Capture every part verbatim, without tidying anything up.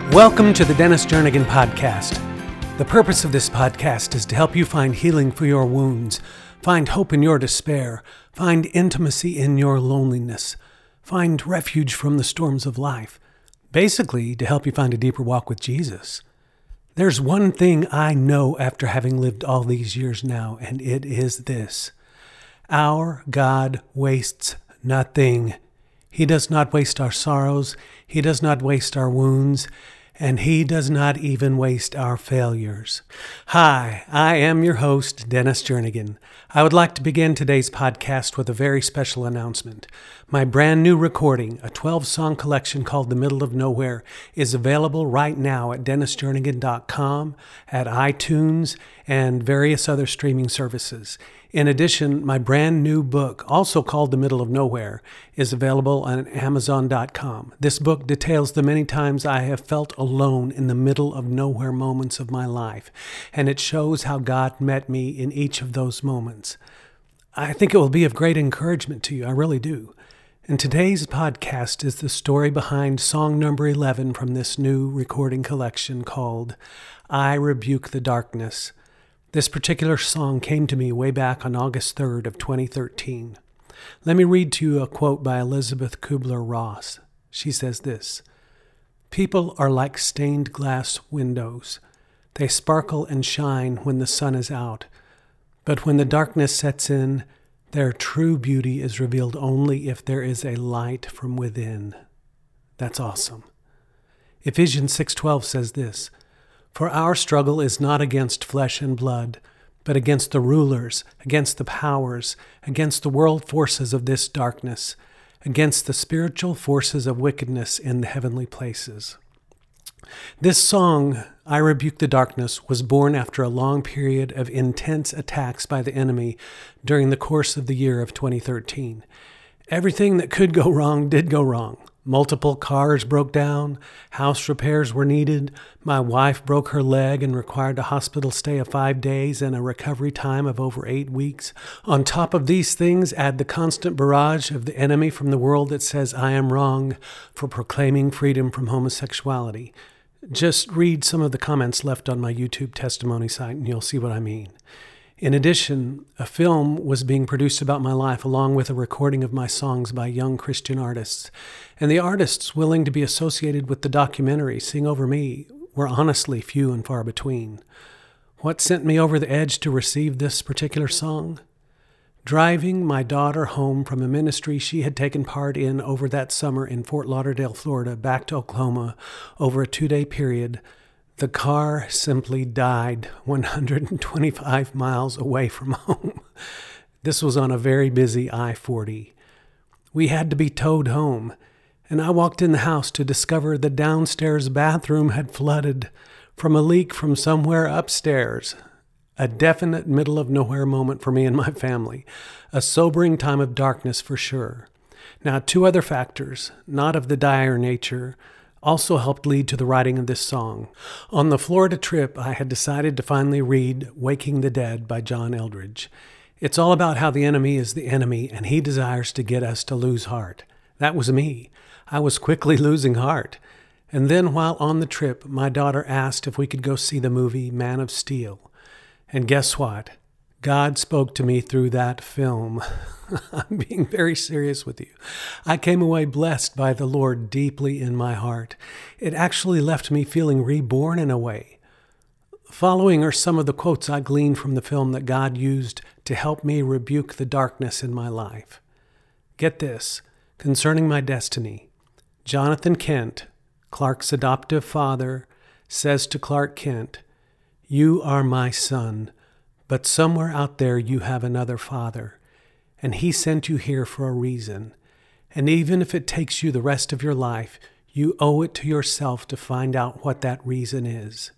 Welcome to the Dennis Jernigan Podcast. The purpose of this podcast is to help you find healing for your wounds, find hope in your despair, find intimacy in your loneliness, find refuge from the storms of life. Basically, to help you find a deeper walk with Jesus. There's one thing I know after having lived all these years now, and it is this. Our God wastes nothing. He does not waste our sorrows. He does not waste our wounds. And He does not even waste our failures. Hi, I am your host, Dennis Jernigan. I would like to begin today's podcast with a very special announcement. My brand new recording, a twelve-song collection called The Middle of Nowhere, is available right now at dennis jernigan dot com, at iTunes, and various other streaming services. In addition, my brand new book, also called The Middle of Nowhere, is available on amazon dot com. This book details the many times I have felt alone in the middle of nowhere moments of my life, and it shows how God met me in each of those moments. I think it will be of great encouragement to you, I really do. And today's podcast is the story behind song number eleven from this new recording collection called I Rebuke the Darkness. This particular song came to me way back on August third of twenty thirteen. Let me read to you a quote by Elizabeth Kubler-Ross. She says this, "People are like stained glass windows. They sparkle and shine when the sun is out. But when the darkness sets in, their true beauty is revealed only if there is a light from within." That's awesome. Ephesians six twelve says this, "For our struggle is not against flesh and blood, but against the rulers, against the powers, against the world forces of this darkness, against the spiritual forces of wickedness in the heavenly places." This song, I Rebuke the Darkness, was born after a long period of intense attacks by the enemy during the course of the year of twenty thirteen. Everything that could go wrong did go wrong. Multiple cars broke down, house repairs were needed, my wife broke her leg and required a hospital stay of five days and a recovery time of over eight weeks. On top of these things, add the constant barrage of the enemy from the world that says I am wrong for proclaiming freedom from homosexuality. Just read some of the comments left on my YouTube testimony site and you'll see what I mean. In addition, a film was being produced about my life along with a recording of my songs by young Christian artists. And the artists willing to be associated with the documentary Sing Over Me were honestly few and far between. What sent me over the edge to receive this particular song? Driving my daughter home from a ministry she had taken part in over that summer in Fort Lauderdale, Florida, back to Oklahoma over a two-day period, the car simply died one hundred twenty-five miles away from home. This was on a very busy I forty. We had to be towed home, and I walked in the house to discover the downstairs bathroom had flooded from a leak from somewhere upstairs. A definite middle of nowhere moment for me and my family. A sobering time of darkness for sure. Now, two other factors, not of the dire nature, also helped lead to the writing of this song. On the Florida trip, I had decided to finally read Waking the Dead by John Eldredge. It's all about how the enemy is the enemy and he desires to get us to lose heart. That was me. I was quickly losing heart. And then while on the trip, my daughter asked if we could go see the movie Man of Steel. And guess what? God spoke to me through that film. I'm being very serious with you. I came away blessed by the Lord deeply in my heart. It actually left me feeling reborn in a way. Following are some of the quotes I gleaned from the film that God used to help me rebuke the darkness in my life. Get this, concerning my destiny. Jonathan Kent, Clark's adoptive father, says to Clark Kent, "You are my son, but somewhere out there you have another father, and he sent you here for a reason. And even if it takes you the rest of your life, you owe it to yourself to find out what that reason is."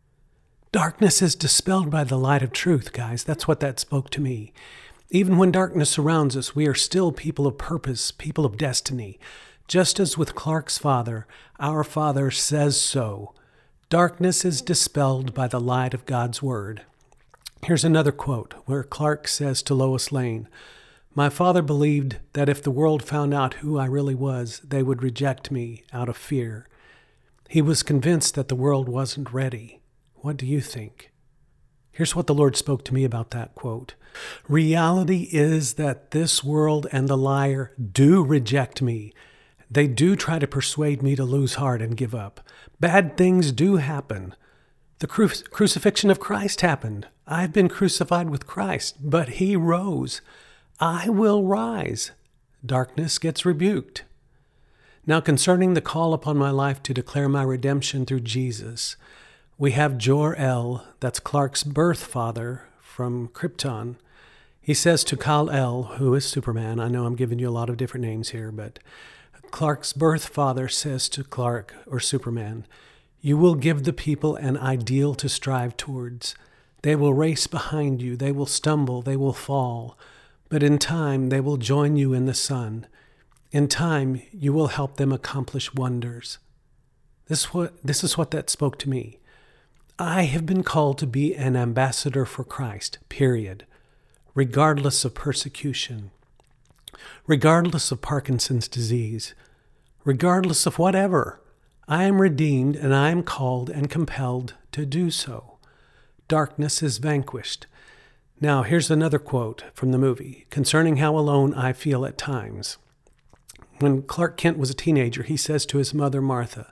Darkness is dispelled by the light of truth, guys. That's what that spoke to me. Even when darkness surrounds us, we are still people of purpose, people of destiny. Just as with Clark's father, our Father says so. Darkness is dispelled by the light of God's Word. Here's another quote where Clark says to Lois Lane, "My father believed that if the world found out who I really was, they would reject me out of fear. He was convinced that the world wasn't ready. What do you think? Here's what the Lord spoke to me about that quote. Reality is that this world and the liar do reject me. They do try to persuade me to lose heart and give up. Bad things do happen. The cru- crucifixion of Christ happened. I've been crucified with Christ, but he rose. I will rise. Darkness gets rebuked. Now, concerning the call upon my life to declare my redemption through Jesus, we have Jor-El, that's Clark's birth father from Krypton. He says to Kal-El, who is Superman, I know I'm giving you a lot of different names here, but Clark's birth father says to Clark, or Superman, you will give the people an ideal to strive towards. They will race behind you, they will stumble, they will fall, but in time they will join you in the sun. In time you will help them accomplish wonders. This, what, this is what that spoke to me. I have been called to be an ambassador for Christ, period, regardless of persecution, regardless of Parkinson's disease, regardless of whatever. I am redeemed and I am called and compelled to do so. Darkness is vanquished. Now, here's another quote from the movie concerning how alone I feel at times. When Clark Kent was a teenager, he says to his mother, Martha,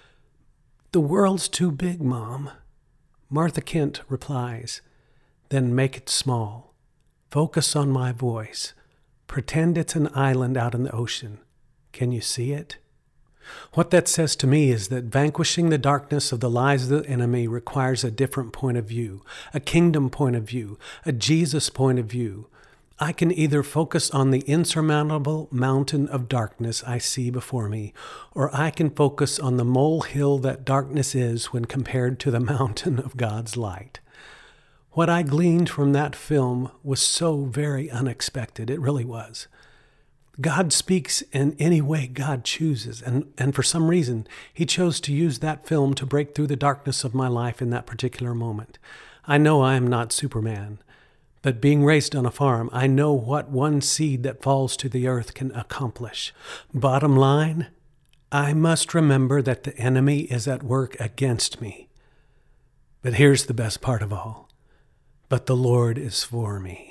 "The world's too big, Mom." Martha Kent replies, "Then make it small. Focus on my voice. Pretend it's an island out in the ocean. Can you see it?" What that says to me is that vanquishing the darkness of the lies of the enemy requires a different point of view, a kingdom point of view, a Jesus point of view. I can either focus on the insurmountable mountain of darkness I see before me, or I can focus on the molehill that darkness is when compared to the mountain of God's light. What I gleaned from that film was so very unexpected. It really was. God speaks in any way God chooses, and, and for some reason, he chose to use that film to break through the darkness of my life in that particular moment. I know I am not Superman, but being raised on a farm, I know what one seed that falls to the earth can accomplish. Bottom line, I must remember that the enemy is at work against me. But here's the best part of all. But the Lord is for me.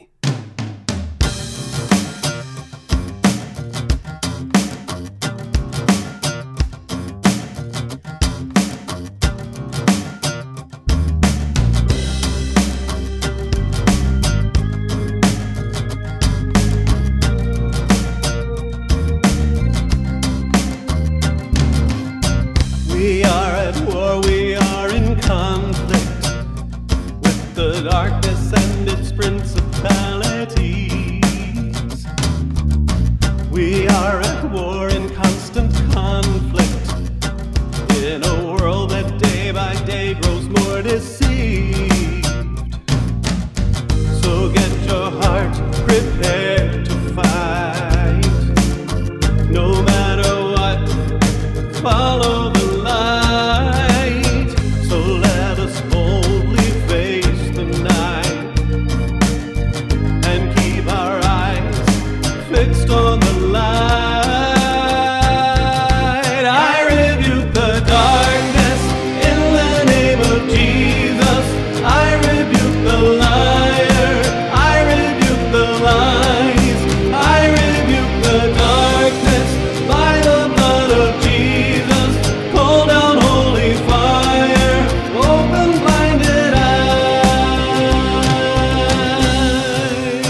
We are at war, we are in conflict with the darkness and its principalities. We are at war in constant conflict in a world that day by day grows more deceived. So get your heart prepared to fight. No matter what, follow the light. So let us boldly face the night and keep our eyes fixed on the light. I rebuke the darkness in the name of Jesus. I rebuke the liar. I rebuke the lies. I rebuke the darkness by the blood of Jesus. Call down holy fire, open blinded eyes.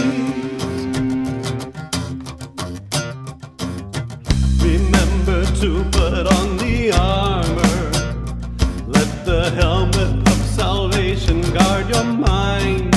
Remember to put on the armor. Let the helmet of salvation guard your mind.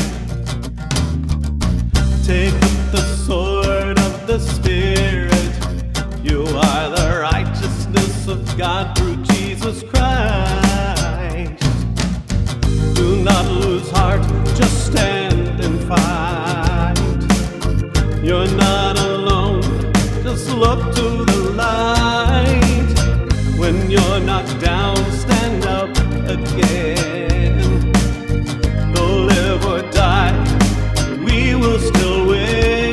Take up the sword of the Spirit. You are the righteousness of God through Jesus Christ. Do not lose heart, just stand and fight. You're not alone, just look to the light. When you're knocked down, stand up again. Though live or die, we will still win.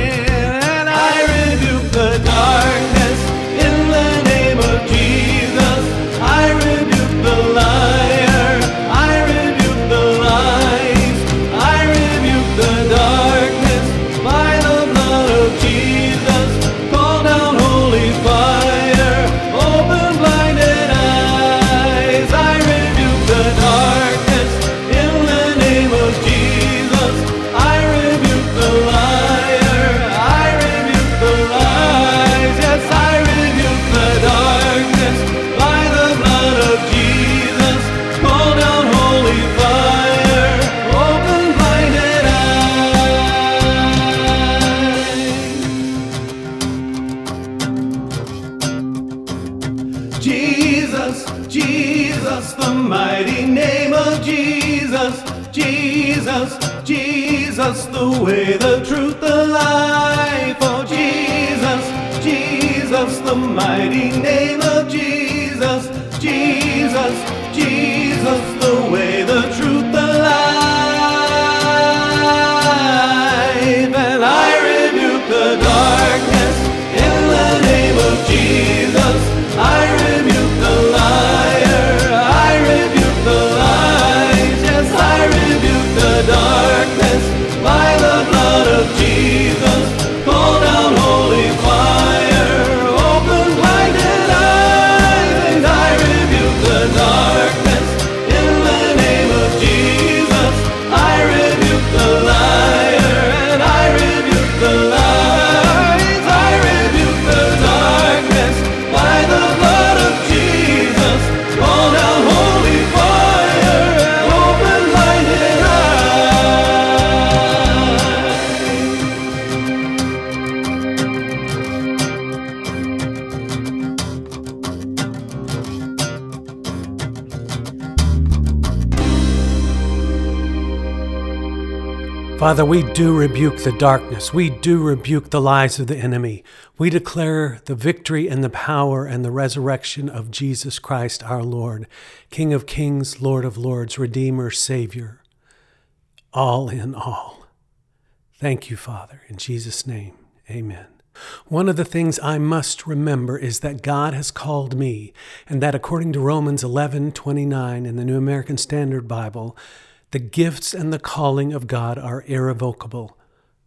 And I rebuke the darkness in the name of Jesus. Jesus, Jesus, the mighty name of Jesus. Jesus, Jesus, the way, the truth, the life. Oh, Jesus, Jesus, the mighty name of Jesus. Jesus, Jesus, the way, the truth, the life. And I rebuke the darkness in the name of Jesus. I rebuke the liar. I rebuke the lies. Yes, I rebuke the darkness by the blood of Jesus. Call down holy fire, open blinded eyes, and I rebuke the darkness in the name of Jesus. I rebuke the liar, and I rebuke the lies. I rebuke the darkness by the blood of Jesus. Call down holy fire, open blinded Father, we do rebuke the darkness. We do rebuke the lies of the enemy. We declare the victory and the power and the resurrection of Jesus Christ, our Lord, King of kings, Lord of lords, Redeemer, Savior, all in all. Thank you, Father. In Jesus' name, amen. One of the things I must remember is that God has called me, and that according to Romans eleven twenty-nine in the New American Standard Bible, the gifts and the calling of God are irrevocable.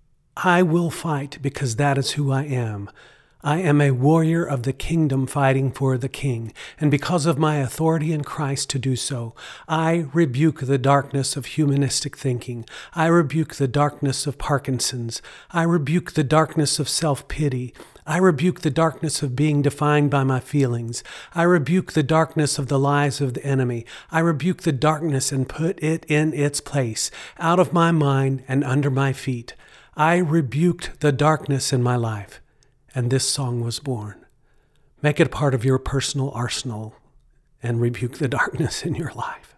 I will fight because that is who I am. I am a warrior of the kingdom fighting for the king, and because of my authority in Christ to do so, I rebuke the darkness of humanistic thinking. I rebuke the darkness of Parkinson's. I rebuke the darkness of self-pity. I rebuke the darkness of being defined by my feelings. I rebuke the darkness of the lies of the enemy. I rebuke the darkness and put it in its place, out of my mind and under my feet. I rebuked the darkness in my life, and this song was born. Make it a part of your personal arsenal and rebuke the darkness in your life.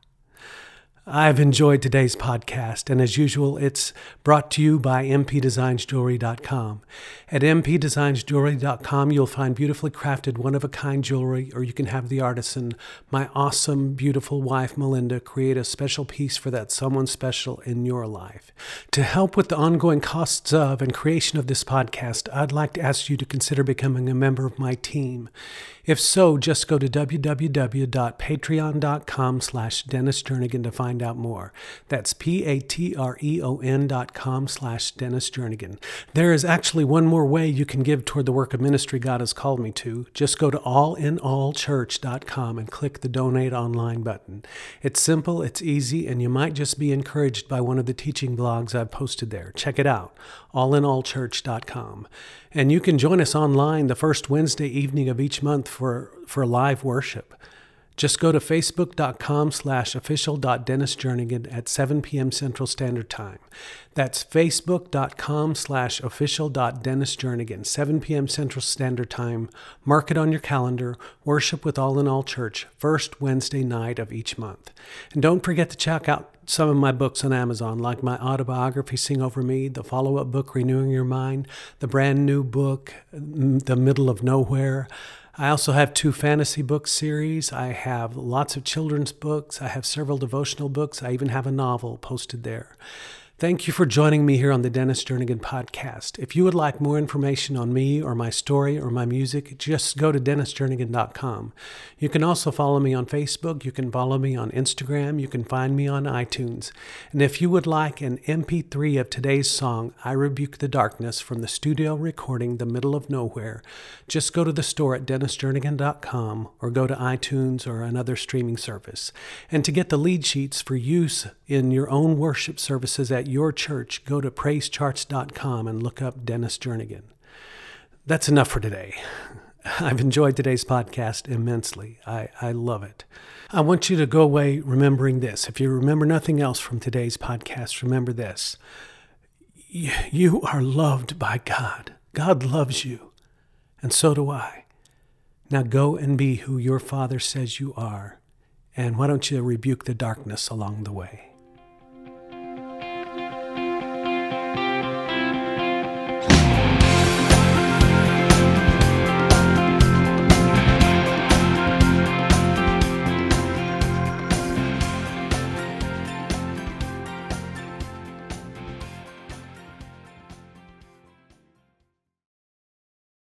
I've enjoyed today's podcast, and as usual, it's brought to you by m p designs jewelry dot com. At m p designs jewelry dot com, you'll find beautifully crafted, one-of-a-kind jewelry, or you can have the artisan, my awesome, beautiful wife, Melinda, create a special piece for that someone special in your life. To help with the ongoing costs of and creation of this podcast, I'd like to ask you to consider becoming a member of my team. If so, just go to w w w dot patreon dot com slash Dennis Jernigan to find out more. That's P-A-T-R-E-O-N dot com slash Dennis Jernigan. There is actually one more way you can give toward the work of ministry God has called me to. Just go to all in all church dot com and click the Donate Online button. It's simple, it's easy, and you might just be encouraged by one of the teaching blogs I've posted there. Check it out, all in all church dot com. And you can join us online the first Wednesday evening of each month for, for live worship. Just go to facebook dot com slash official dot Dennis Jernigan at seven p.m. Central Standard Time. That's facebook dot com slash official dot Dennis Jernigan, seven p.m. Central Standard Time. Mark it on your calendar. Worship with All in All Church, first Wednesday night of each month. And don't forget to check out some of my books on Amazon, like my autobiography, Sing Over Me, the follow-up book, Renewing Your Mind, the brand new book, The Middle of Nowhere. I also have two fantasy book series. I have lots of children's books. I have several devotional books. I even have a novel posted there. Thank you for joining me here on the Dennis Jernigan Podcast. If you would like more information on me or my story or my music, just go to dennis jernigan dot com. You can also follow me on Facebook. You can follow me on Instagram. You can find me on iTunes. And if you would like an M P three of today's song, I Rebuke the Darkness, from the studio recording The Middle of Nowhere, just go to the store at dennis jernigan dot com or go to iTunes or another streaming service. And to get the lead sheets for use in your own worship services at your church, go to praise charts dot com and look up Dennis Jernigan. That's enough for today. I've enjoyed today's podcast immensely. I, I love it. I want you to go away remembering this. If you remember nothing else from today's podcast, remember this. You are loved by God. God loves you, and so do I. Now go and be who your Father says you are. And why don't you rebuke the darkness along the way?